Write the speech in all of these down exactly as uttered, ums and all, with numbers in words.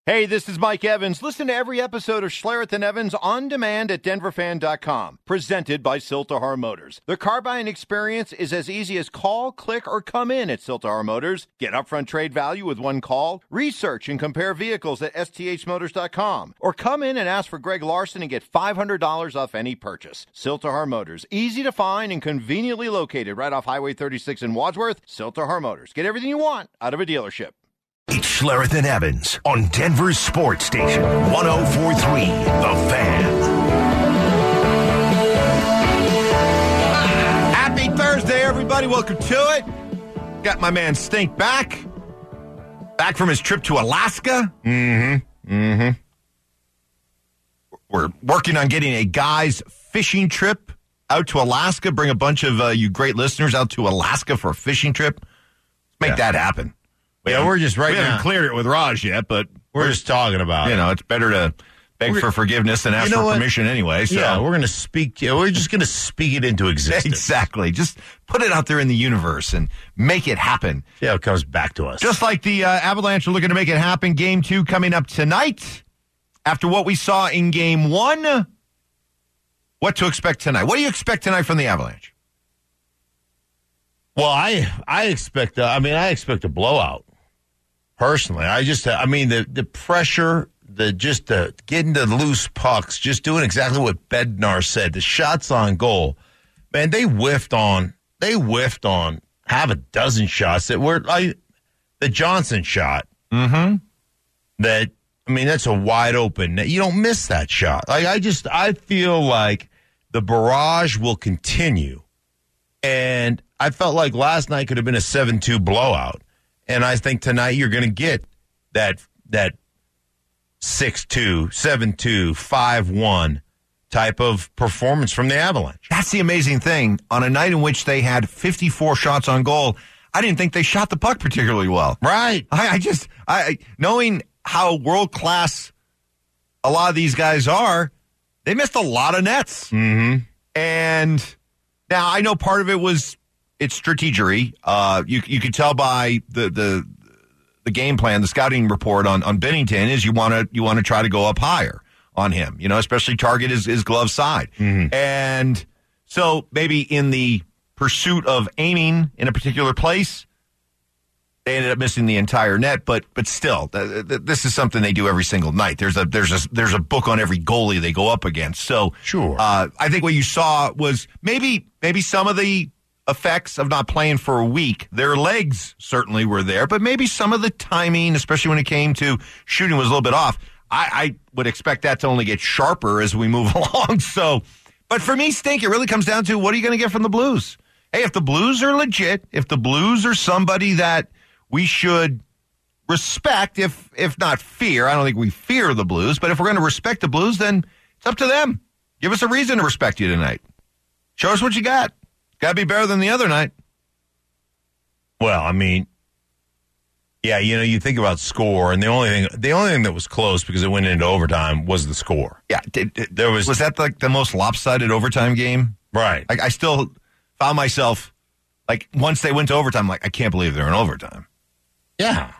Hey, this is Mike Evans. Listen to every episode of Schlereth and Evans on demand at denver fan dot com. Presented by Siltahar Motors. The car buying experience is as easy as call, click, or come in at Siltahar Motors. Get upfront trade value with one call. Research and compare vehicles at S T H motors dot com. Or come in and ask for Greg Larson and get five hundred dollars off any purchase. Siltahar Motors. Easy to find and conveniently located right off Highway thirty-six in Wadsworth. Siltahar Motors. Get everything you want out of a dealership. It's Schlereth and Evans on Denver's Sports Station, one oh four point three, The Fan. Happy Thursday, everybody. Welcome to it. Got my man Stink back. Back from his trip to Alaska. Mm-hmm. Mm-hmm. We're working on getting a guy's fishing trip out to Alaska. Bring a bunch of uh, you great listeners out to Alaska for a fishing trip. Let's make yeah. that happen. Yeah, we're just right we now. We haven't cleared it with Raj yet, but we're, we're just talking about you it. know, it's better to beg we're, for forgiveness than ask you know for what? permission anyway. So. Yeah, we're going to speak. We're just going to speak it into existence. Exactly. Just put it out there in the universe and make it happen. See how it comes back to us. Just like the uh, Avalanche are looking to make it happen. Game two coming up tonight. After what we saw in game one, what to expect tonight? What do you expect tonight from the Avalanche? Well, I I expect. Uh, I mean, I expect a blowout. Personally, I just, I mean, the, the pressure, the just the getting the loose pucks, just doing exactly what Bednar said. The shots on goal, man, they whiffed on, they whiffed on half a dozen shots that were like the Johnson shot. Mm-hmm. That, I mean, that's a wide open. You don't miss that shot. Like, I just, I feel like the barrage will continue. And I felt like last night could have been a seven two blowout. And I think tonight you're going to get that that six two, seven two, five one type of performance from the Avalanche. That's the amazing thing. On a night in which they had fifty-four shots on goal, I didn't think they shot the puck particularly well. Right. I, I just, I knowing how world-class a lot of these guys are, they missed a lot of nets. Mm-hmm. And now I know part of it was it's strategery. Uh, you you could tell by the, the the game plan, the scouting report on, on Binnington is you want to you want to try to go up higher on him. You know, especially target his, his glove side. Mm-hmm. And so maybe in the pursuit of aiming in a particular place, they ended up missing the entire net. But but still, th- th- this is something they do every single night. There's a there's a there's a book on every goalie they go up against. So sure, uh, I think what you saw was maybe maybe some of the effects of not playing for a week. Their legs certainly were there, but maybe some of the timing, especially when it came to shooting, was a little bit off. I, I would expect that to only get sharper as we move along. So, but for me, Stink, it really comes down to what are you going to get from the Blues? Hey, if the Blues are legit, if the Blues are somebody that we should respect, if if not fear, I don't think we fear the Blues, but if we're going to respect the Blues, then it's up to them. Give us a reason to respect you tonight. Show us what you got. Got to be better than the other night. Well, I mean, yeah, you know, you think about score, and the only thing, the only thing that was close because it went into overtime was the score. Yeah, did, did, there was was that like the most lopsided overtime game? Right. Like I still found myself like once they went to overtime, like I can't believe they're in overtime. Yeah.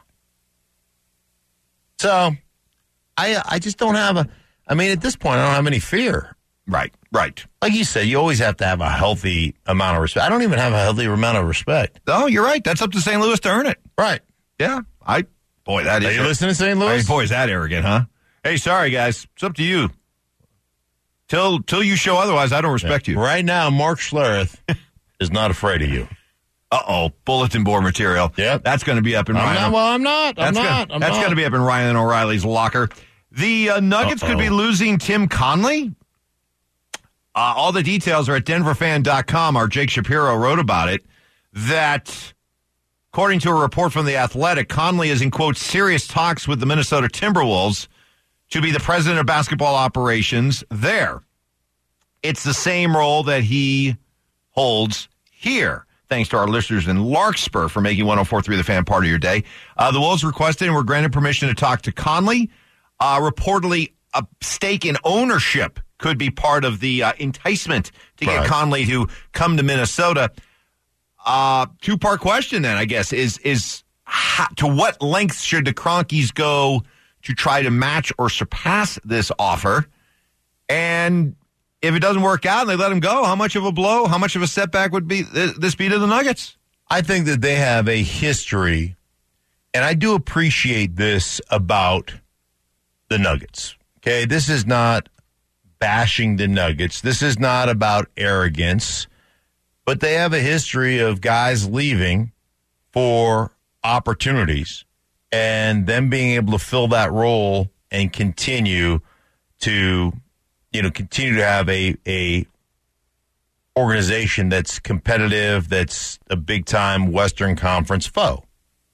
So, I I just don't have a. I mean, at this point, I don't have any fear. Right, right. Like you said, you always have to have a healthy amount of respect. I don't even have a healthy amount of respect. Oh, you're right. That's up to Saint Louis to earn it. Right. Yeah. I boy, that Are is. you listening to Saint Louis? Hey, boy, is that arrogant, huh? Hey, sorry guys, it's up to you. Till till you show otherwise, I don't respect yeah. you. Right now, Mark Schlereth is not afraid of you. Uh oh, bulletin board material. Yep. That's going to be up in I'm Ryan. not, well, I'm not. I'm that's not. Gonna, I'm that's going to be up in Ryan O'Reilly's locker. The uh, Nuggets Uh-oh. could be losing Tim Connolly. Uh, all the details are at denver fan dot com. Our Jake Shapiro wrote about it. That, according to a report from The Athletic, Conley is in, quote, serious talks with the Minnesota Timberwolves to be the president of basketball operations there. It's the same role that he holds here. Thanks to our listeners in Larkspur for making one oh four point three The Fan part of your day. Uh, the Wolves requested and were granted permission to talk to Conley. Uh, reportedly, a stake in ownership could be part of the uh, enticement to get right. Conley to come to Minnesota. Uh, two-part question then, I guess, is is how, to what lengths should the Cronkies go to try to match or surpass this offer. And if it doesn't work out and they let him go, how much of a blow, how much of a setback would be this be to the Nuggets? I think that they have a history, and I do appreciate this about the Nuggets. Okay, this is not bashing the Nuggets. This is not about arrogance, but they have a history of guys leaving for opportunities and them being able to fill that role and continue to, you know, continue to have a, a organization that's competitive, that's a big-time Western Conference foe.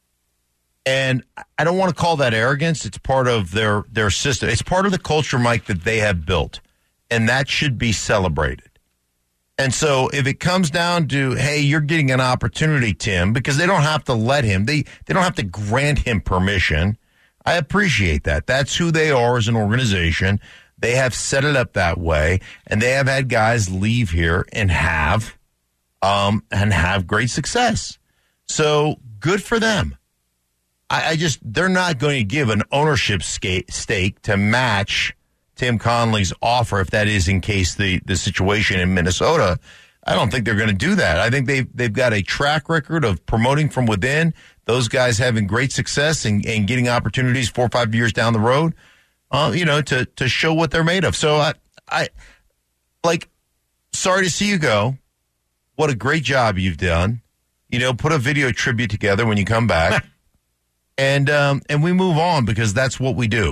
And I don't want to call that arrogance. It's part of their, their system. It's part of the culture, Mike, that they have built. And that should be celebrated. And so if it comes down to, hey, you're getting an opportunity, Tim, because they don't have to let him, they, they don't have to grant him permission. I appreciate that. That's who they are as an organization. They have set it up that way, and they have had guys leave here and have, um, and have great success. So good for them. I, I just, they're not going to give an ownership ska- stake to match Tim Connelly's offer, if that is in case the, the situation in Minnesota. I don't think they're going to do that. I think they've, they've got a track record of promoting from within, those guys having great success and, and getting opportunities four or five years down the road, uh, you know, to, to show what they're made of. So I, I, like, sorry to see you go. What a great job you've done. You know, put a video tribute together when you come back. and, um, and we move on because that's what we do.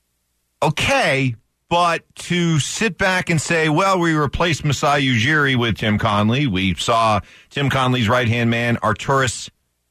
Okay. But to sit back and say, well, we replaced Masai Ujiri with Tim Connelly. We saw Tim Connelly's right-hand man, Arturas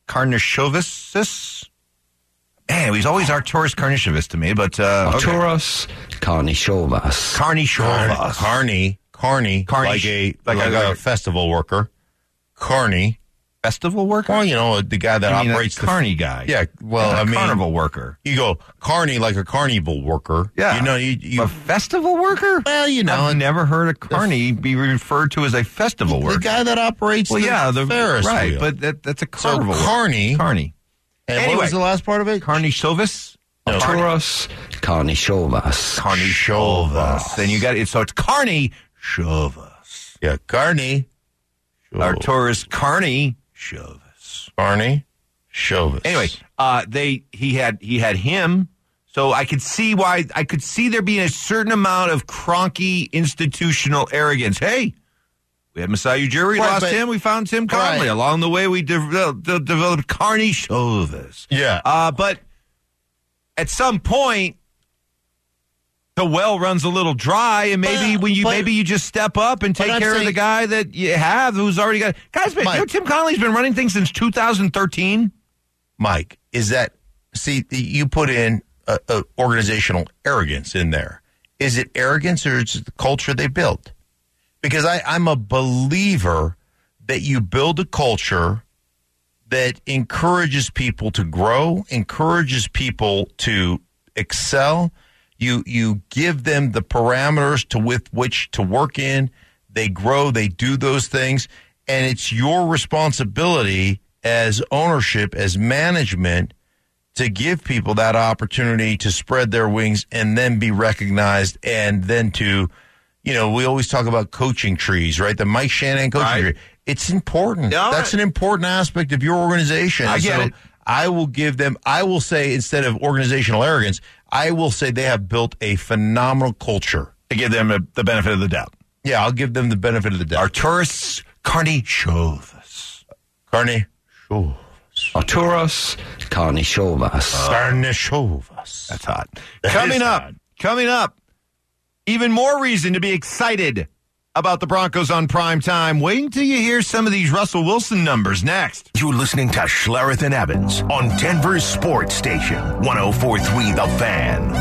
Karnisovas. Man, he's always Arturas Karnisovas to me, but... Uh, Arturas okay. Karnisovas. Karnisovas. Carney. Carney. Carney. Like a, like, like a, a festival worker. Carney. Festival worker? Well, you know, the guy that I mean, operates the carny guy. Yeah, well, yeah, I mean, carnival worker. You go carny like a carnival worker. Yeah, you know, you, you a festival worker. Well, you know, I've never heard a carny be referred to as a festival the worker. The guy that operates well, the yeah, the Ferris right, wheel. but that, that's a carnival. So carny, carny. And anyway, what was the last part of it? Karnisovas. No. Arturas Karnisovas. Karnisovas. Then you got it. So it's Karnisovas. Yeah, carny. Arturas Karnisovas. Barney Chauvis. Anyway, uh, they he had he had him, so I could see why I could see there being a certain amount of cronky institutional arrogance. Hey, we had Masai Ujiri, right, lost but, him, we found Tim Connelly. Right. Along the way, we de- de- developed Carney Chauvis. Yeah, uh, but at some point, the well runs a little dry, and maybe but, when you but, maybe you just step up and take care saying, of the guy that you have, who's already got. Guys, Mike, you know, Tim Connelly's been running things since two thousand thirteen. Mike, is that see? You put in a, a organizational arrogance in there. Is it arrogance or is it the culture they built? Because I, I'm a believer that you build a culture that encourages people to grow, encourages people to excel. You you give them the parameters to with which to work in. They grow, they do those things, and it's your responsibility as ownership, as management, to give people that opportunity to spread their wings and then be recognized, and then to, you know, we always talk about coaching trees, right? The Mike Shanahan coaching right. tree. It's important. Yeah, That's an important aspect of your organization. I get so it. I will give them, I will say, instead of organizational arrogance, I will say they have built a phenomenal culture. To give them a, the benefit of the doubt. Yeah, I'll give them the benefit of the doubt. Arturas Karnisovas. Karnisovas. Arturas Karnisovas. Uh, Karnisovas. That's hot. That coming up, hot. coming up, even more reason to be excited about the Broncos on prime time. Wait until you hear some of these Russell Wilson numbers next. You're listening to Schlereth and Evans on Denver's Sports Station, one oh four point three The Fan.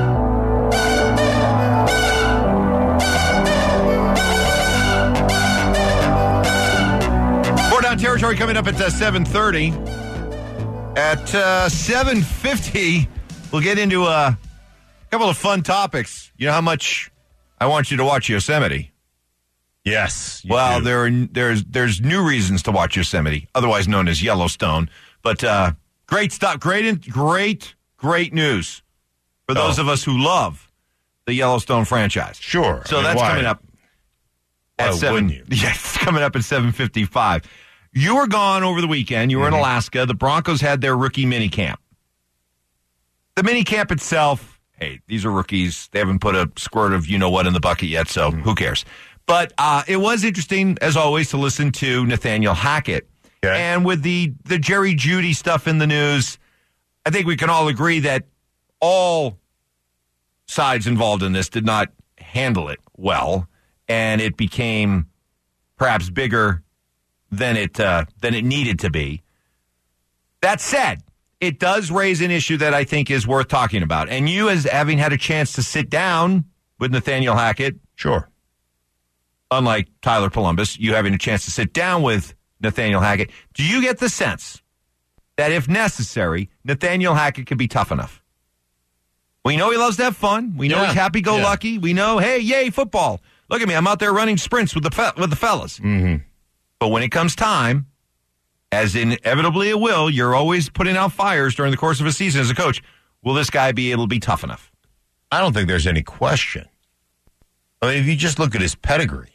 Four down territory coming up at uh, seven thirty. At uh, seven fifty, we'll get into a couple of fun topics. You know how much I want you to watch Yosemite? Yes. Well, do. there are, there's there's new reasons to watch Yosemite, otherwise known as Yellowstone. But uh, great stuff, great, great, great news. for those Oh. of us who love the Yellowstone franchise. Sure. So I mean, that's why? coming up at Why seven. wouldn't you? Yes, it's coming up at seven fifty-five. You were gone over the weekend. You were Mm-hmm. in Alaska. The Broncos had their rookie mini camp. The mini camp itself, hey, these are rookies. They haven't put a squirt of you know what in the bucket yet, so Mm-hmm. who cares? But uh, it was interesting, as always, to listen to Nathaniel Hackett. Okay. And with the, the Jerry Jeudy stuff in the news, I think we can all agree that all sides involved in this did not handle it well, and it became perhaps bigger than it uh, than it needed to be. That said, it does raise an issue that I think is worth talking about. And you, as having had a chance to sit down with Nathaniel Hackett, Sure. unlike Tyler Columbus, you having a chance to sit down with Nathaniel Hackett, do you get the sense that if necessary, Nathaniel Hackett can be tough enough? We know he loves to have fun. We know Yeah. he's happy-go-lucky. We know, hey, yay, football. Look at me. I'm out there running sprints with the fe- with the fellas. Mm-hmm. But when it comes time, as inevitably it will, you're always putting out fires during the course of a season as a coach. Will this guy be able to be tough enough? I don't think there's any question. I mean, if you just look at his pedigree,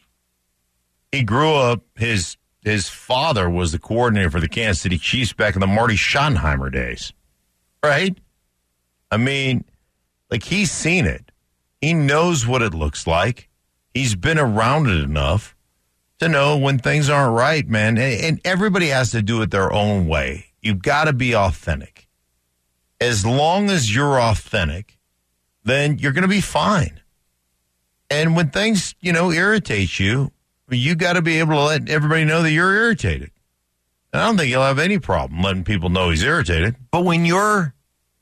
he grew up, his his father was the coordinator for the Kansas City Chiefs back in the Marty Schottenheimer days, right? I mean, like, he's seen it. He knows what it looks like. He's been around it enough to know when things aren't right, man. And, and everybody has to do it their own way. You've got to be authentic. As long as you're authentic, then you're going to be fine. And when things, you know, irritate you, you got to be able to let everybody know that you're irritated. And I don't think you'll have any problem letting people know he's irritated. But when you're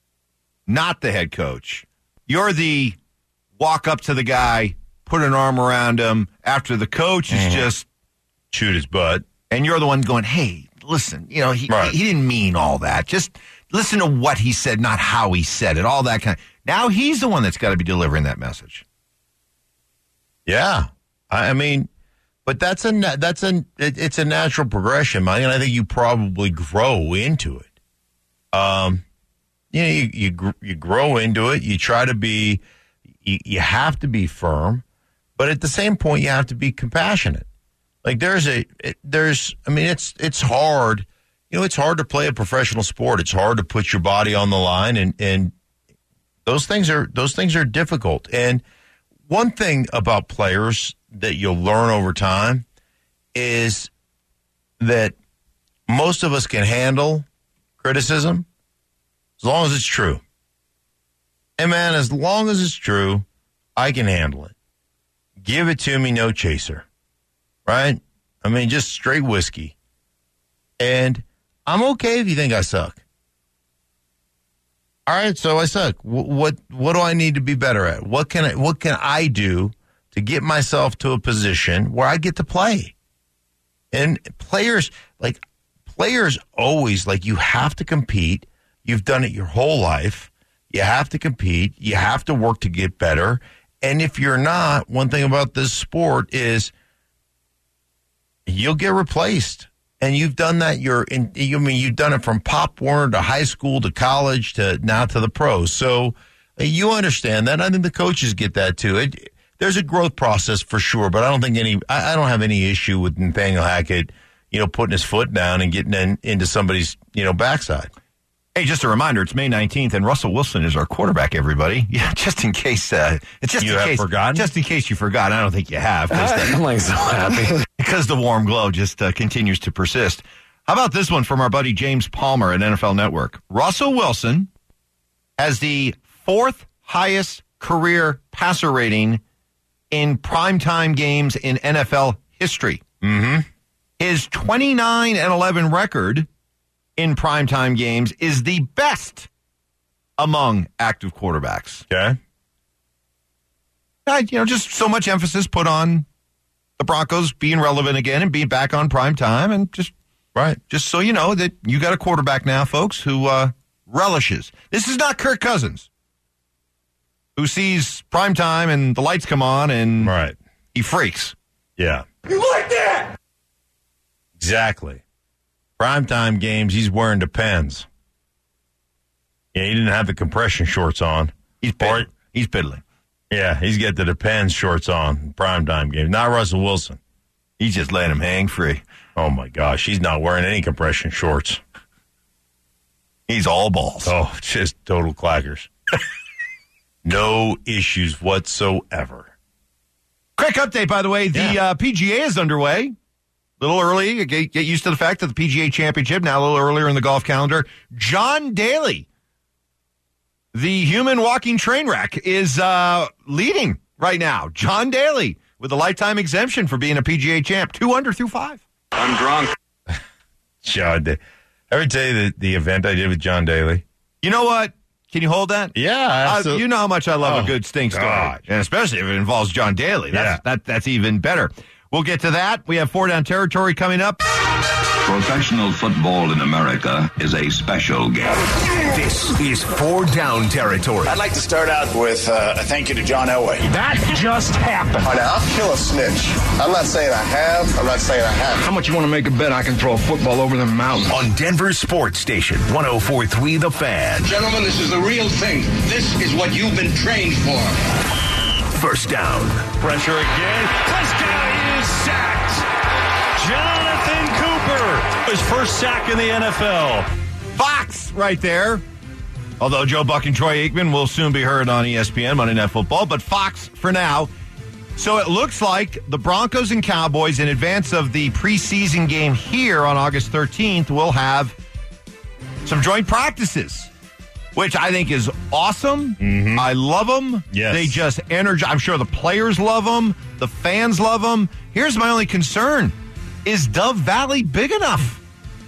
not the head coach, you're the walk up to the guy, put an arm around him after the coach is just, Shoot his butt. and you're the one going, hey, listen, you know, he, Right. he didn't mean all that. Just listen to what he said, not how he said it, all that kind of. Now he's the one that's got to be delivering that message. Yeah. I, I mean, but that's a, na- that's a, it, it's a natural progression, Mike, and I think you probably grow into it. Um, you know, you, you, gr- you grow into it. You try to be, you, you have to be firm, but at the same point, you have to be compassionate. Like there's a, it, there's, I mean, it's, it's hard, you know, it's hard to play a professional sport. It's hard to put your body on the line, and, and those things are, those things are difficult. And one thing about players that you'll learn over time is that most of us can handle criticism as long as it's true. And man, as long as it's true, I can handle it. Give it to me, no chaser. Right? I mean, just straight whiskey. And I'm okay if you think I suck. All right, so I suck. What, what what do I need to be better at? What can I what can I do to get myself to a position where I get to play? And players like players always like you have to compete. You've done it your whole life. You have to compete. You have to work to get better. And if you're not, one thing about this sport is you'll get replaced. And you've done that. You're in, you I mean you've done it from Pop Warner to high school to college to now to the pros. So uh, you understand that. I think the coaches get that too. It, there's a growth process for sure, but I don't think any. I, I don't have any issue with Nathaniel Hackett, you know, putting his foot down and getting in, into somebody's, you know, backside. Hey, just a reminder, it's May nineteenth, and Russell Wilson is our quarterback, everybody. Yeah, just in case. Uh, it's just You in have case, forgotten? Just in case you forgot. I don't think you have. 'Cause the- I'm like so happy. because the warm glow just uh, continues to persist. How about this one from our buddy James Palmer at N F L Network? Russell Wilson has the fourth highest career passer rating in primetime games in N F L history. Mm-hmm. His twenty-nine and eleven record in primetime games is the best among active quarterbacks. Okay. Uh, you know, just so much emphasis put on the Broncos being relevant again and being back on prime time, and just Right. just so you know that you got a quarterback now, folks, who uh, relishes. This is not Kirk Cousins, who sees prime time and the lights come on and Right. he freaks. Yeah. You like that? Exactly. Primetime games, he's wearing Depends. Yeah, he didn't have the compression shorts on. He's piddling. He's piddling. Yeah, he's got the Depends shorts on, primetime game. Not Russell Wilson. He's just letting him hang free. Oh, my gosh. He's not wearing any compression shorts. He's all balls. Oh, just total clackers. No issues whatsoever. Quick update, by the way. The Yeah. uh, P G A is underway. A little early. Get, get used to the fact that the P G A Championship, now a little earlier in the golf calendar. John Daly, the human walking train wreck, is uh, leading right now. John Daly with a lifetime exemption for being a P G A champ. Two under through five. I'm drunk. John Daly. Ever tell you the, the event I did with John Daly? You know what? Can you hold that? Yeah, Uh, you know how much I love Oh, a good stink story. God. And especially if it involves John Daly. That's, Yeah. that, that's even better. We'll get to that. We have four down territory coming up. Professional football in America is a special game. This is Four Down Territory. I'd like to start out with uh, a thank you to John Elway. That just happened. All right, now, I'll kill a snitch. I'm not saying I have. I'm not saying I haven't. How much you want to make a bet I can throw a football over the mountain? On Denver Sports Station, one oh four point three The Fan. Gentlemen, this is the real thing. This is what you've been trained for. First down. Pressure again. This guy is sacked. Jonathan Cooper, his first sack in the N F L. Fox right there. Although Joe Buck and Troy Aikman will soon be heard on E S P N, Monday Night Football, but Fox for now. So it looks like the Broncos and Cowboys, in advance of the preseason game here on August thirteenth, will have some joint practices, which I think is awesome. Mm-hmm. I love them. Yes. They just energize. I'm sure the players love them. The fans love them. Here's my only concern. Is Dove Valley big enough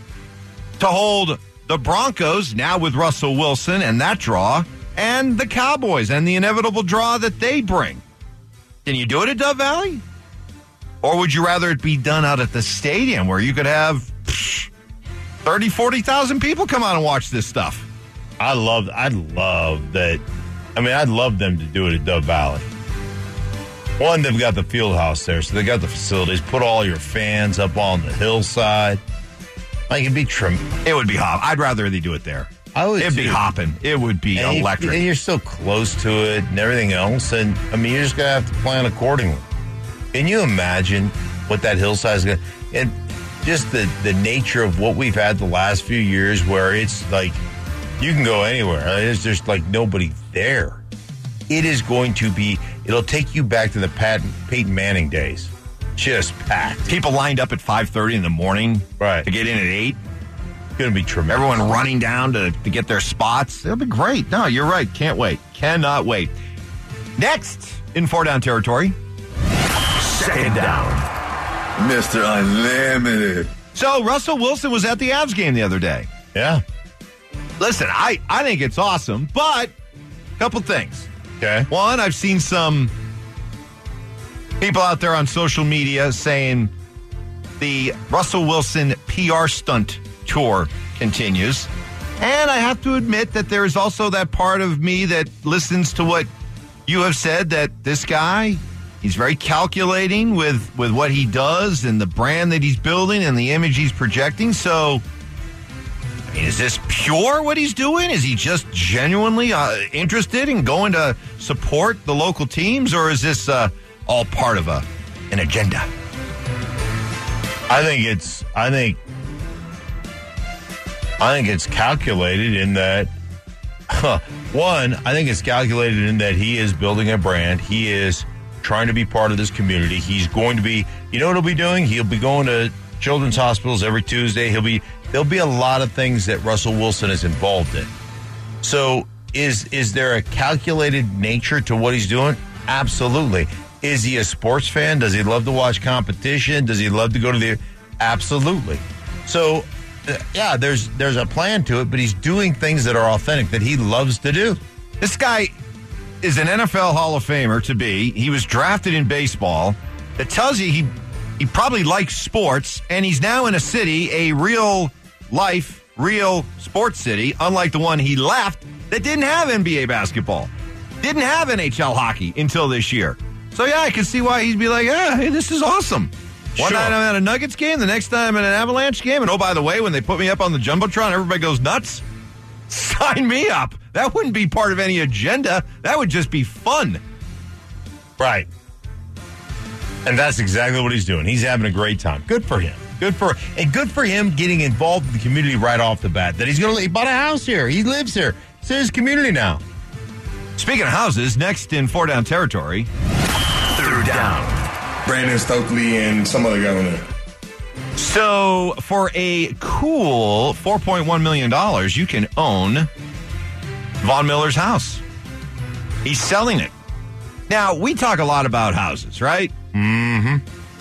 to hold the Broncos, now with Russell Wilson and that draw, and the Cowboys and the inevitable draw that they bring? Can you do it at Dove Valley? Or would you rather it be done out at the stadium where you could have psh, thirty, forty thousand people come out and watch this stuff? I love, I'd love that. I mean, I'd love them to do it at Dove Valley. One, they've got the field house there, so they got the facilities. Put all your fans up on the hillside. Like, it'd be trim. It would be hop. I'd rather they do it there. I would It'd be too. hopping. It would be And you- electric. and you're so close to it and everything else. And, I mean, you're just going to have to plan accordingly. Can you imagine what that hillside is going to... And just the, the nature of what we've had the last few years where it's like, you can go anywhere. There's just like nobody there. It is going to be... It'll take you back to the Pat, Peyton Manning days. Just packed. People lined up at five thirty in the morning Right. to get in at eight. Going to be tremendous. Everyone running down to, to get their spots. It'll be great. No, you're right. Can't wait. Cannot wait. Next, in four down territory. Second down. Mister Unlimited. So Russell Wilson was at the Avs game the other day. Yeah. Listen, I, I think it's awesome, but a couple things. Okay. One, I've seen some people out there on social media saying the Russell Wilson P R stunt tour continues. And I have to admit that there is also that part of me that listens to what you have said, that this guy, he's very calculating with, with what he does and the brand that he's building and the image he's projecting. So, I mean, is this pure what he's doing? Is he just genuinely uh, interested in going to support the local teams, or is this uh, all part of a an agenda? I think it's I think I think it's calculated in that huh, one, I think it's calculated in that he is building a brand. He is trying to be part of this community. He's going to be, you know what he'll be doing? He'll be going to children's hospitals every Tuesday. He'll be there'll be a lot of things that Russell Wilson is involved in. So is is there a calculated nature to what he's doing? Absolutely. Is he a sports fan? Does he love to watch competition? Does he love to go to the Absolutely. So uh, yeah, there's there's a plan to it, but he's doing things that are authentic that he loves to do. This guy is an N F L Hall of Famer to be. He was drafted in baseball. That tells you he he probably likes sports, and he's now in a city, a real life, real sports city, unlike the one he left that didn't have N B A basketball, didn't have N H L hockey until this year. So yeah, I can see why he'd be like, yeah, hey, this is awesome. One Sure. night I'm at a Nuggets game, the next time I'm at an Avalanche game, and oh, by the way, when they put me up on the Jumbotron, everybody goes nuts. Sign me up. That wouldn't be part of any agenda. That would just be fun. Right. And that's exactly what he's doing. He's having a great time. Good for him. Good for and good for him getting involved in the community right off the bat. That he's going to he bought a house here. He lives here. It's his community now. Speaking of houses, next in four down territory. Third down. Brandon Stokely and some other guy on there. So for a cool four point one million dollars, you can own Von Miller's house. He's selling it. Now, we talk a lot about houses, right? Mm-hmm.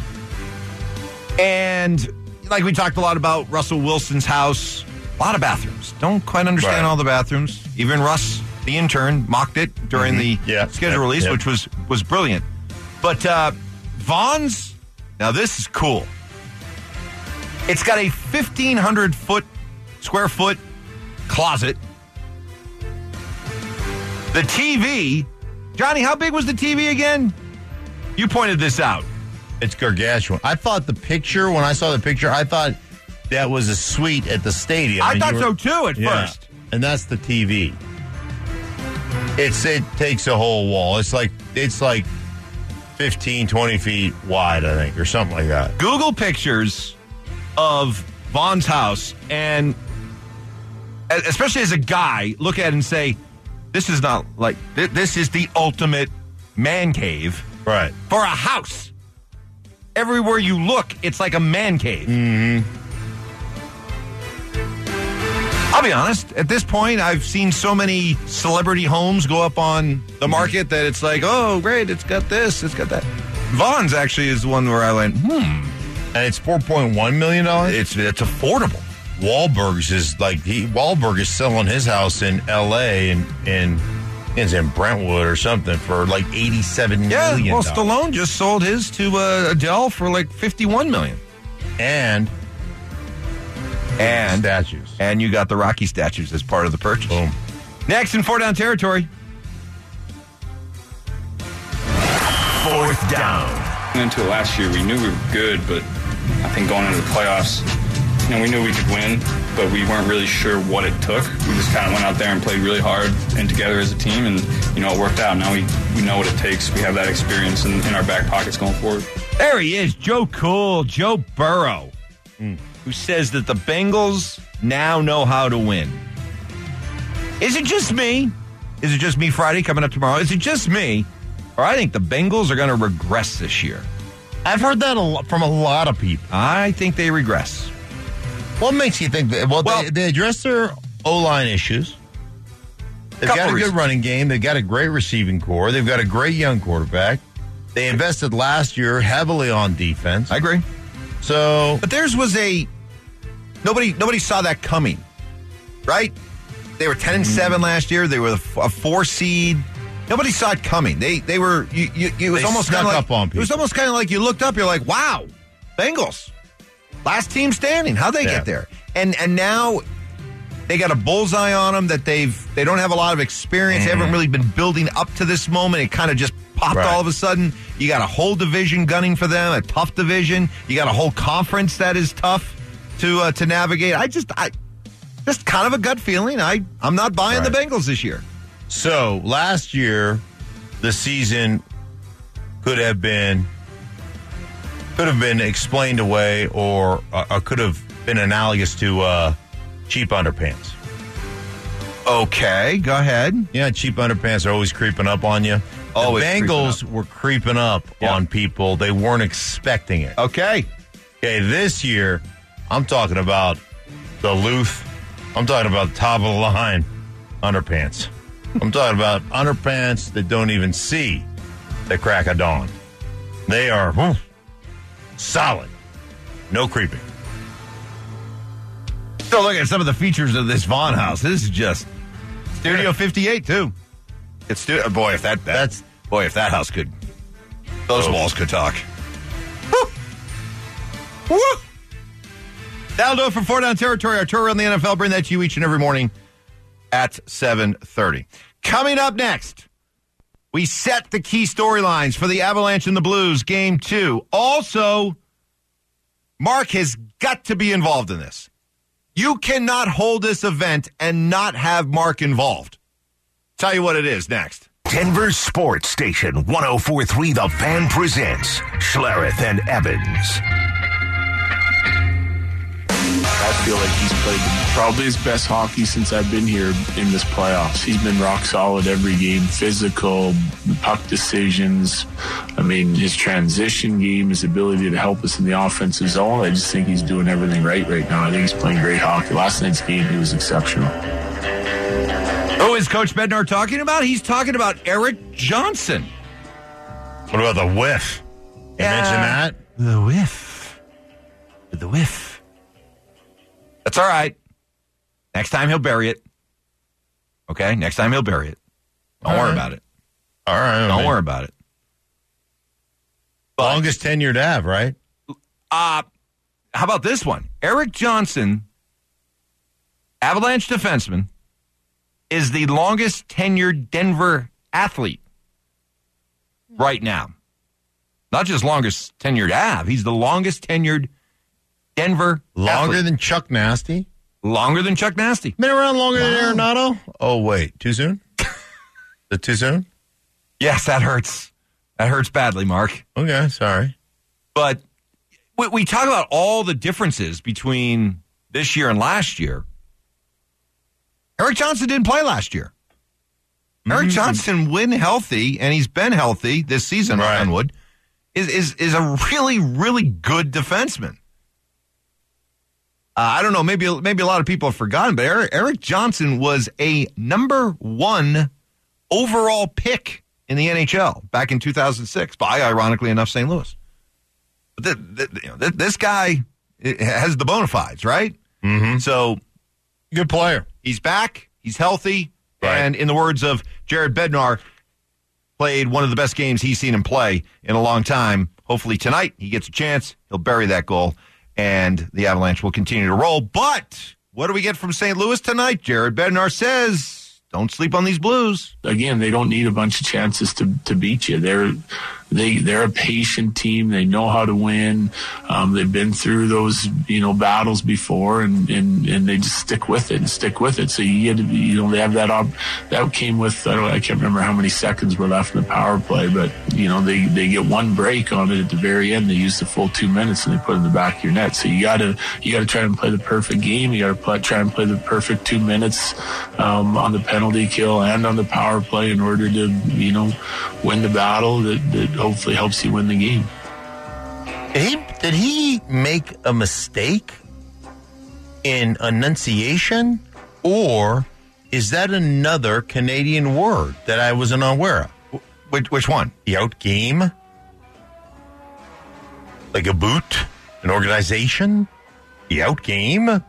And like we talked a lot about Russell Wilson's house, a lot of bathrooms. Don't quite understand right. all the bathrooms. Even Russ, the intern, mocked it during mm-hmm. the yeah. schedule yep. release, yep. which was, was brilliant. But uh, Von's, now this is cool. It's got a fifteen hundred foot, square foot closet. The T V, Johnny, how big was the T V again? You pointed this out. It's gargantuan. I thought the picture, when I saw the picture, I thought that was a suite at the stadium. I and thought were, so too at yeah, first. And that's the T V. It's it takes a whole wall. It's like it's like fifteen, twenty feet wide, I think, or something like that. Google pictures of Von's house, and especially as a guy, look at it and say, this is not like, this is the ultimate man cave. Right. For a house. Everywhere you look, it's like a man cave. Mm-hmm. I'll be honest, at this point, I've seen so many celebrity homes go up on the market that it's like, oh, great, it's got this, it's got that. Von's actually is the one where I went, hmm. And it's four point one million dollars? It's it's affordable. Wahlberg's is like, he, Wahlberg is selling his house in L A and in, it's in Brentwood or something for like eighty-seven yeah, million well, dollars. Stallone just sold his to uh, Adele for like fifty-one million dollars. And and statues. And you got the Rocky statues as part of the purchase. Boom. Next in four down territory. Fourth down. Into last year, we knew we were good, but I think going into the playoffs, you know, we knew we could win, but we weren't really sure what it took. We just kind of went out there and played really hard and together as a team, and, you know, it worked out. Now we, we know what it takes. We have that experience in, in our back pockets going forward. There he is, Joe Cool, Joe Burrow, mm. who says that the Bengals now know how to win. Is it just me? Is it just me Friday coming up tomorrow? Is it just me? Or I think the Bengals are going to regress this year. I've heard that a lot, from a lot of people. I think they regress. What makes you think that? Well, well they, they address their O-line issues. They've got a reasons. good running game. They've got a great receiving core. They've got a great young quarterback. They invested last year heavily on defense. I agree. So, but theirs was a nobody. Nobody saw that coming, right? They were ten and seven last year. They were a four seed. Nobody saw it coming. They they were. You, you, it was they almost snuck kind of like up on people. It was almost kind of like you looked up. You're like, wow, Bengals, last team standing. How'd they yeah. get there? And and now they got a bullseye on them that they've they don't have a lot of experience. Mm-hmm. They haven't really been building up to this moment. It kind of just popped right. all of a sudden. You got a whole division gunning for them, a tough division. You got a whole conference that is tough to uh, to navigate. I just I just kind of a gut feeling. I I'm not buying right. the Bengals this year. So last year, the season could have been could have been explained away, or uh, could have been analogous to uh, cheap underpants. Okay, go ahead. Yeah, cheap underpants are always creeping up on you. The always Bengals creeping were creeping up yep. on people. They weren't expecting it. Okay. Okay, this year, I'm talking about the Luth. I'm talking about top of the line underpants. I'm talking about underpants that don't even see the crack of dawn. They are whew, solid. No creeping. So look at some of the features of this Vaughn house. This is just Studio fifty-eight too. It's stu- boy if that, that that's boy if that house could those oh. walls could talk. Woo! Woo! That'll do it for Four Down Territory. Our tour around the N F L. Bring that to you each and every morning at seven thirty. Coming up next, we set the key storylines for the Avalanche and the Blues game two. Also, Mark has got to be involved in this. You cannot hold this event and not have Mark involved. Tell you what it is next. Denver Sports Station one oh four point three The Fan presents Schlereth and Evans. I feel like he's played probably his best hockey since I've been here in this playoffs. He's been rock solid every game, physical, puck decisions. I mean, his transition game, his ability to help us in the offensive zone. I just think he's doing everything right right now. I think he's playing great hockey. Last night's game, he was exceptional. Who is Coach Bednar talking about? He's talking about Erik Johnson. What about the whiff? You yeah, mentioned that? The whiff. The whiff. That's all right. Next time he'll bury it. Okay? Next time he'll bury it. Don't all worry right. about it. All right. Don't man. worry about it. But, longest tenured Av, right? Uh, how about this one? Erik Johnson, Avalanche defenseman, is the longest tenured Denver athlete right now. Not just longest tenured Av, he's the longest tenured Denver Longer athlete. than Chuck Nasty? Longer than Chuck Nasty. Been around longer wow. than Arenado? Oh, wait. Too soon? Is it too soon? Yes, that hurts. That hurts badly, Mark. Okay, sorry. But we, we talk about all the differences between this year and last year. Erik Johnson didn't play last year. Mm-hmm. Erik Johnson, when healthy, and he's been healthy this season, right. on Wood, is, is, is a really, really good defenseman. Uh, I don't know, maybe maybe a lot of people have forgotten, but Erik, Erik Johnson was a number one overall pick in the N H L back in two thousand six by, ironically enough, Saint Louis. But the, the, you know, this guy has the bona fides, right? Mm-hmm. So, good player. He's back. He's healthy. Right. And in the words of Jared Bednar, played one of the best games he's seen him play in a long time. Hopefully tonight he gets a chance. He'll bury that goal, and the Avalanche will continue to roll. But what do we get from Saint Louis tonight? Jared Bednar says, don't sleep on these Blues. Again, they don't need a bunch of chances to, to beat you. They're they they're a patient team. They know how to win. Um, they've been through those you know battles before, and, and, and they just stick with it and stick with it. So you get to, you know they have that op- that came with I don't I can't remember how many seconds were left in the power play, but you know they, they get one break on it at the very end. They use the full two minutes and they put it in the back of your net. So you gotta you gotta try and play the perfect game. You gotta play, try and play the perfect two minutes um, on the penalty kill and on the power play in order to you know win the battle that, that hopefully helps you win the game. Did he, did he make a mistake in enunciation, or is that another Canadian word that I wasn't aware of? Which, which one? The out game? Like a boot? An organization? The out game?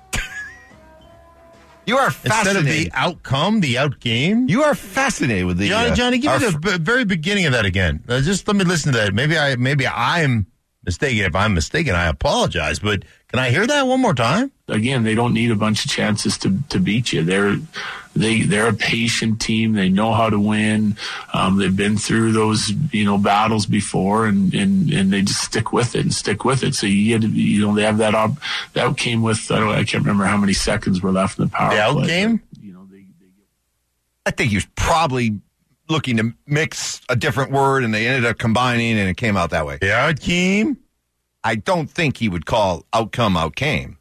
You are fascinated. Instead of the outcome, the out game? You are fascinated with the... Johnny, uh, Johnny, give me f- the b- very beginning of that again. Uh, just let me listen to that. Maybe, I, maybe I'm mistaken. If I'm mistaken, I apologize. But can I hear that one more time? Again, they don't need a bunch of chances to, to beat you. They're they they're a patient team. They know how to win. Um, they've been through those you know battles before, and, and, and they just stick with it and stick with it. So you get you know they have that op- that came with I don't I can't remember how many seconds were left in the power the out play. game. You know they, they get- I think he was probably looking to mix a different word, and they ended up combining, and it came out that way. The out game. I don't think he would call outcome outcame.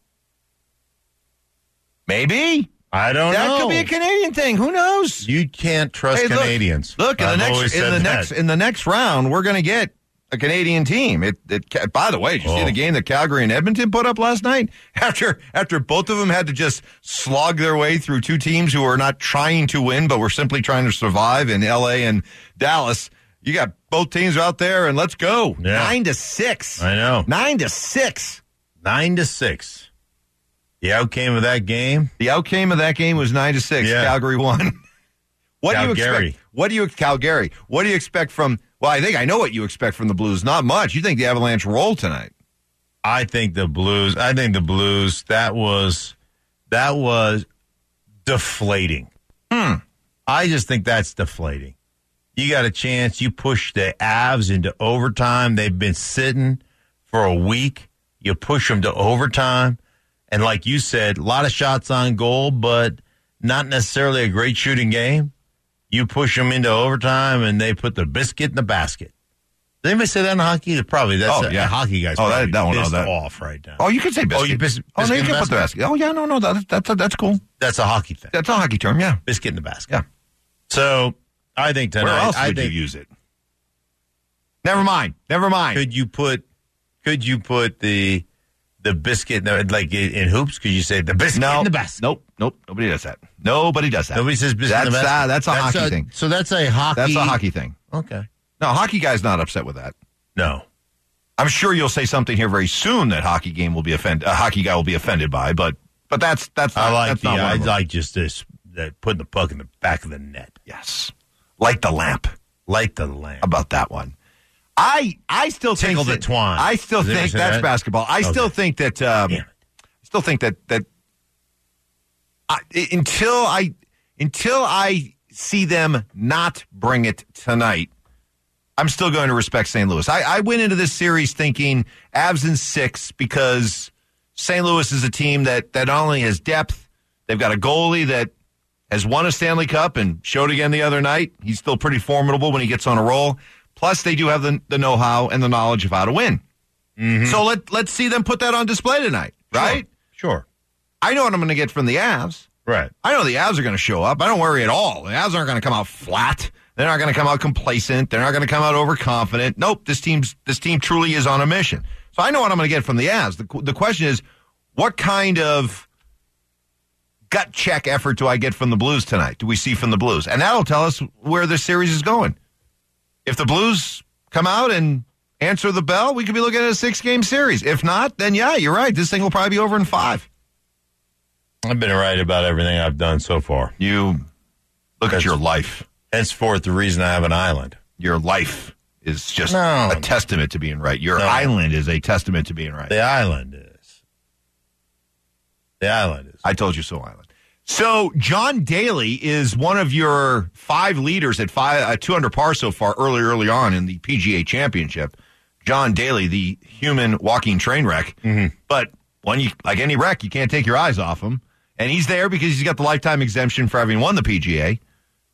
Maybe. I don't that know. That could be a Canadian thing. Who knows? You can't trust hey, look, Canadians. Look, in the I've next always in said the that. next in the next round, we're going to get a Canadian team. It, it by the way, did you oh. see the game that Calgary and Edmonton put up last night? After after both of them had to just slog their way through two teams who are not trying to win, but were simply trying to survive in L A and Dallas. You got both teams out there, and let's go. Yeah. Nine to six. I know. Nine to six. Nine to six. The outcome of that game? The outcome of that game was nine to six. Yeah. Calgary won. What Calgary. do you expect? What do you Calgary? What do you expect from? Well, I think I know what you expect from the Blues. Not much. You think the Avalanche roll tonight? I think the Blues. I think the Blues. That was that was deflating. Hmm. I just think that's deflating. You got a chance. You push the Avs into overtime. They've been sitting for a week. You push them to overtime. And like you said, a lot of shots on goal, but not necessarily a great shooting game. you push them into overtime, and they put the biscuit in the basket. Did anybody say that in hockey? Probably. That's oh, a, yeah. a hockey guy's oh, probably that, that one, pissed oh, that. off right now. Oh, you can say biscuit. Oh, you bis- oh no, you can the put the basket. Oh, yeah, no, no, that, that's, that's cool. That's a hockey thing. That's a hockey term, yeah. Biscuit in the basket. Yeah. So, I think tonight... Where else I would think, you use it? Never mind. Never mind. Could you put Could you put the the biscuit, like in hoops? Could you say the biscuit no, in the basket? Nope. Nope. Nobody does that. Nobody does that. Nobody says biscuit that's, in the basket? Uh, that's a that's hockey a, thing. So that's a hockey... That's a hockey thing. Okay. No, hockey guy's not upset with that. No. I'm sure you'll say something here very soon that hockey game will be offended. A hockey guy will be offended by, but but that's that's not, I like that's the not I one of like just this that putting the puck in the back of the net. Yes, light the lamp, light the lamp. About that one, I I still tickle think the twine. I still Did think that's that? basketball. I okay. still think that. Um, I still think that that I, until I until I see them not bring it tonight, I'm still going to respect Saint Louis. I, I went into this series thinking Avs in six because Saint Louis is a team that, that not only has depth, they've got a goalie that has won a Stanley Cup and showed again the other night. He's still pretty formidable when he gets on a roll. Plus, they do have the, the know-how and the knowledge of how to win. Mm-hmm. So let, let's see them put that on display tonight, right? Sure. sure. I know what I'm going to get from the Avs. Right. I know the Avs are going to show up. I don't worry at all. The Avs aren't going to come out flat. They're not going to come out complacent. They're not going to come out overconfident. Nope, this team's this team truly is on a mission. So I know what I'm going to get from the Avs. The, the question is, what kind of gut check effort do I get from the Blues tonight? Do we see from the Blues? And that'll tell us where this series is going. If the Blues come out and answer the bell, we could be looking at a six-game series. If not, then yeah, you're right. This thing will probably be over in five. I've been right about everything I've done so far. You look That's, at your life. Henceforth, the reason I have an island. Your life is just no. a testament to being right. Your no. island is a testament to being right. The island is. The island is. I told you so, island. So John Daly is one of your five leaders at five, uh, two under par so far, early, early on in the P G A Championship. John Daly, the human walking train wreck. Mm-hmm. But when you, like any wreck, you can't take your eyes off him. And he's there because he's got the lifetime exemption for having won the P G A.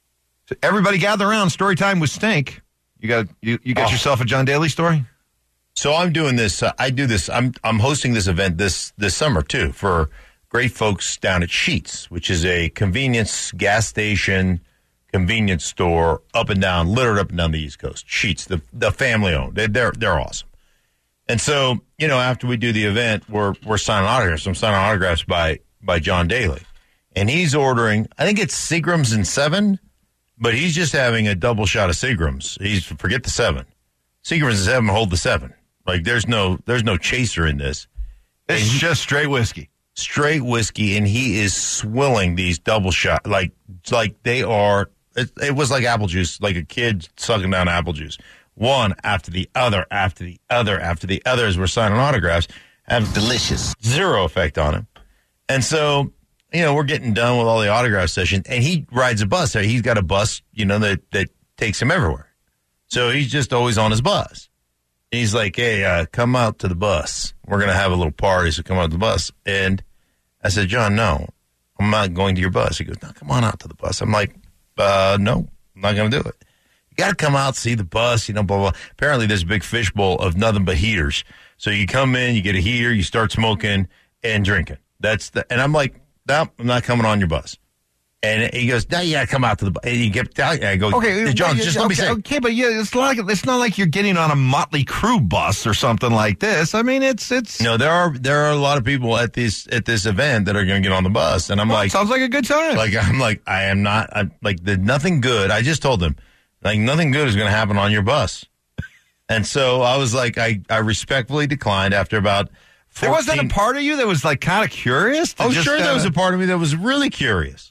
So everybody gather around. Story time with Stink. You got you, you got oh. yourself a John Daly story? So I'm doing this. Uh, I do this. I'm I'm hosting this event this this summer too for great folks down at Sheetz, which is a convenience gas station, convenience store up and down, littered up and down the East Coast. Sheetz, the the family owned. They, they're they're awesome. And so you know, after we do the event, we're we're signing autographs. I'm signing autographs by by John Daly, and he's ordering. I think it's Seagrams and seven. But he's just having a double shot of Seagrams. He's forget the seven. Seagrams and seven hold the seven. Like there's no there's no chaser in this. It's he, just straight whiskey. Straight whiskey, and he is swilling these double shot like like they are. It, it was like apple juice, like a kid sucking down apple juice. One after the other, after the other, after the other. As we're signing autographs, have delicious zero effect on him, and so. You know, we're getting done with all the autograph sessions, and he rides a bus. He's got a bus, you know, that, that takes him everywhere. So he's just always on his bus. He's like, hey, uh, come out to the bus. We're going to have a little party, so come out to the bus. And I said, John, no, I'm not going to your bus. He goes, no, come on out to the bus. I'm like, uh, no, I'm not going to do it. You got to come out, see the bus, you know, blah, blah. Apparently there's a big fishbowl of nothing but heaters. So you come in, you get a heater, you start smoking and drinking. That's the, and I'm like, no, I'm not coming on your bus. And he goes, no, you got to come out to the bus. And you get down. I go, okay, John, yeah, just okay, let me say. Okay, but yeah, it's like it's not like you're getting on a Motley Crue bus or something like this. I mean, it's it's. No, there are there are a lot of people at this at this event that are going to get on the bus, and I'm well, like, sounds like a good time. Like I'm like I am not. I'm like the nothing good. I just told them, like nothing good is going to happen on your bus. And so I was like, I I respectfully declined after about. There wasn't a part of you that was like kind of curious? Oh, just, sure, uh, there was a part of me that was really curious.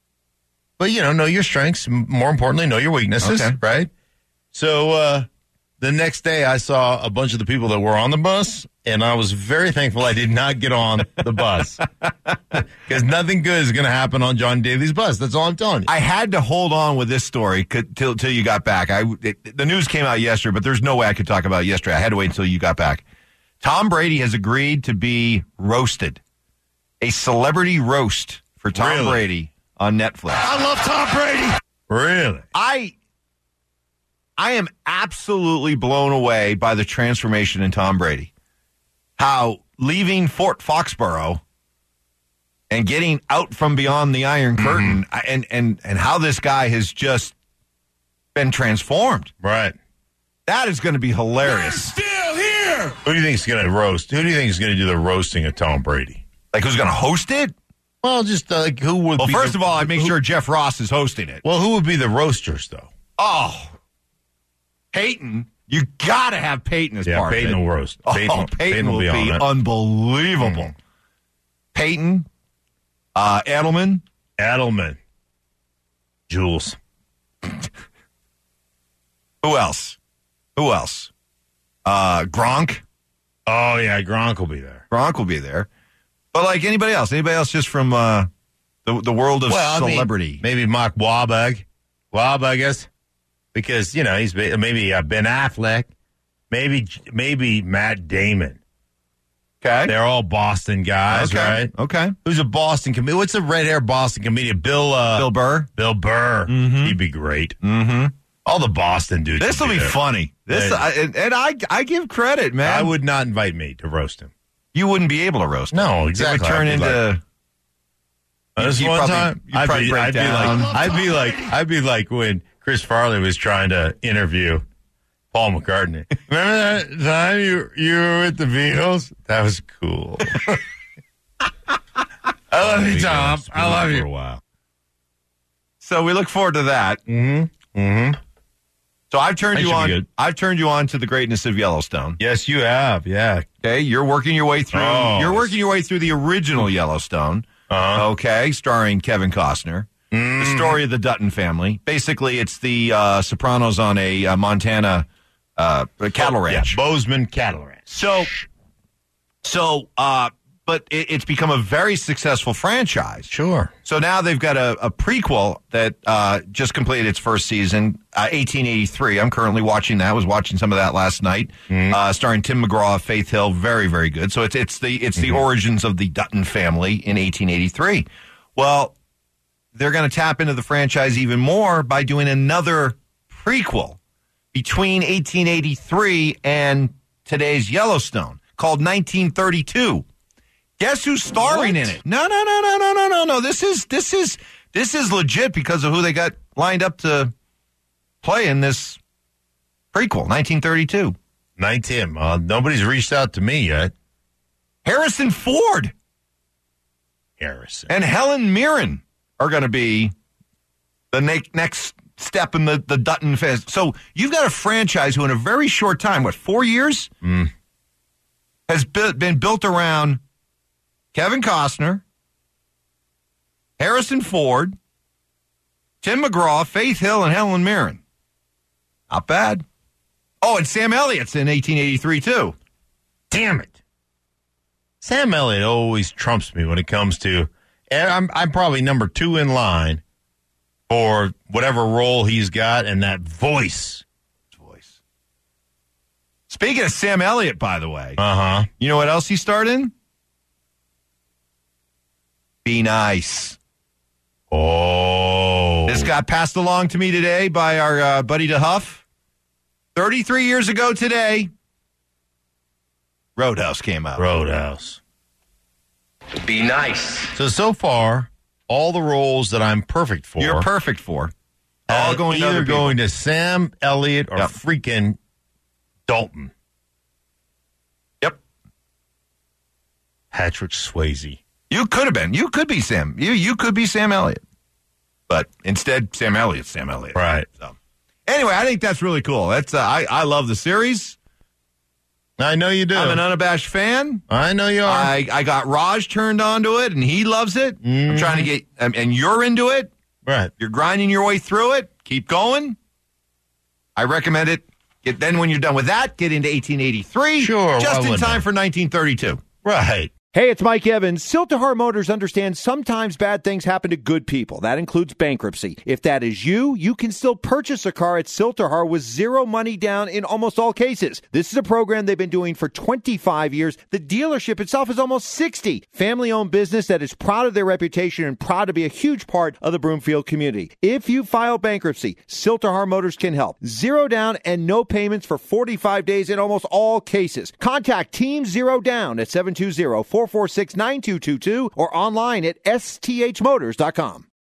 But, you know, know your strengths. More importantly, know your weaknesses, okay. right? So uh, the next day I saw a bunch of the people that were on the bus, and I was very thankful I did not get on the bus. Because nothing good is going to happen on John Daly's bus. That's all I'm telling you. I had to hold on with this story till till you got back. I it, the news came out yesterday, but there's no way I could talk about it yesterday. I had to wait until you got back. Tom Brady has agreed to be roasted. A celebrity roast for Tom really? Brady on Netflix. I love Tom Brady. Really? I I am absolutely blown away by the transformation in Tom Brady. How leaving Fort Foxborough and getting out from beyond the Iron Curtain, mm-hmm. and, and, and how this guy has just been transformed. Right. That is going to be hilarious. They're still here! Who do you think is going to roast? Who do you think is going to do the roasting of Tom Brady? Like, who's going to host it? Well, just uh, like who would well, be first the, of all, I'd make who, sure Jeff Ross is hosting it. Well, who would be the roasters, though? Oh, Peyton. You got to have Peyton as yeah, part Peyton of it. will roast. Oh, Peyton, Peyton, Peyton will, will be, be on unbelievable. Mm. Peyton, uh, Edelman. Edelman. Jules. Who else? Who else? Uh, Gronk. Oh, yeah, Gronk will be there. Gronk will be there. But like anybody else, anybody else just from uh, the the world of well, celebrity. I mean, maybe Mark Wahlberg. Wahlberg, because, you know, he's maybe uh, Ben Affleck. Maybe maybe Matt Damon. Okay. They're all Boston guys, okay. right? Okay. Who's a Boston comedian? What's a red-haired Boston comedian? Bill uh, Bill Burr. Bill Burr. Mm-hmm. He'd be great. Mm-hmm. All the Boston dudes. This will be, be funny. This I, and, and I I give credit, man. I would not invite me to roast him. You wouldn't be able to roast him. No, exactly. It would turn into... Like, this one probably, time, I'd be, I'd be like, I'd be like, I'd be like when Chris Farley was trying to interview Paul McCartney. Remember that time you you were with the Beatles? That was cool. I love you, Tom. I love you. For a while. So we look forward to that. Mm-hmm. Mm-hmm. So I've turned That you should be on. good. I've turned you on to the greatness of Yellowstone. Yes, you have. Yeah. Okay, you're working your way through. Oh, you're working your way through the original Yellowstone. Uh-huh. Okay, starring Kevin Costner. Mm. The story of the Dutton family. Basically, it's the uh, Sopranos on a uh, Montana uh, cattle ranch. Yeah, Bozeman cattle ranch. So, so, uh, but it, it's become a very successful franchise. Sure. So now they've got a, a prequel that uh, just completed its first season, uh, eighteen eighty-three. I'm currently watching that. I was watching some of that last night, mm. uh, starring Tim McGraw, Faith Hill. Very, very good. So it's it's the it's mm-hmm. the origins of the Dutton family in eighteen eighty-three. Well, they're going to tap into the franchise even more by doing another prequel between eighteen eighty-three and today's Yellowstone called nineteen thirty-two. Guess who's starring what? in it? No, no, no, no, no, no, no, no. This is this is this is legit because of who they got lined up to play in this prequel, nineteen thirty-two. nineteen. Uh, nobody's reached out to me yet. Harrison Ford. Harrison. And Helen Mirren are going to be the ne- next step in the, the Dutton fest. So you've got a franchise who in a very short time, what, four years? Mm. Has bu- been built around Kevin Costner, Harrison Ford, Tim McGraw, Faith Hill, and Helen Mirren. Not bad. Oh, and Sam Elliott's in eighteen eighty-three, too. Damn it. Sam Elliott always trumps me when it comes to, and I'm, I'm probably number two in line for whatever role he's got and that voice. Voice. Speaking of Sam Elliott, by the way. Uh-huh. You know what else he starred in? Be Nice. Oh. This got passed along to me today by our uh, buddy DeHuff. thirty-three years ago today, Roadhouse came out. Roadhouse. Be Nice. So, so far, all the roles that I'm perfect for. You're perfect for. All going either to going to Sam Elliott or yep. freaking Dalton. Yep. Patrick Swayze. You could have been. You could be Sam. You you could be Sam Elliott. But instead, Sam Elliott's Sam Elliott. Right. So, anyway, I think that's really cool. That's uh, I, I love the series. I know you do. I'm an unabashed fan. I know you are. I, I got Raj turned on to it, and he loves it. Mm-hmm. I'm trying to get, um, and you're into it. Right. You're grinding your way through it. Keep going. I recommend it. Get, then when you're done with that, get into eighteen eighty-three. Sure. Just in time I? for nineteen thirty-two. Right. Hey, it's Mike Evans. Siltahar Motors understands sometimes bad things happen to good people. That includes bankruptcy. If that is you, you can still purchase a car at Siltahar with zero money down in almost all cases. This is a program they've been doing for twenty-five years. The dealership itself is almost sixty. Family-owned business that is proud of their reputation and proud to be a huge part of the Broomfield community. If you file bankruptcy, Siltahar Motors can help. Zero down and no payments for forty-five days in almost all cases. Contact Team Zero Down at seven two zero, four four six, nine two two two or online at s t h motors dot com.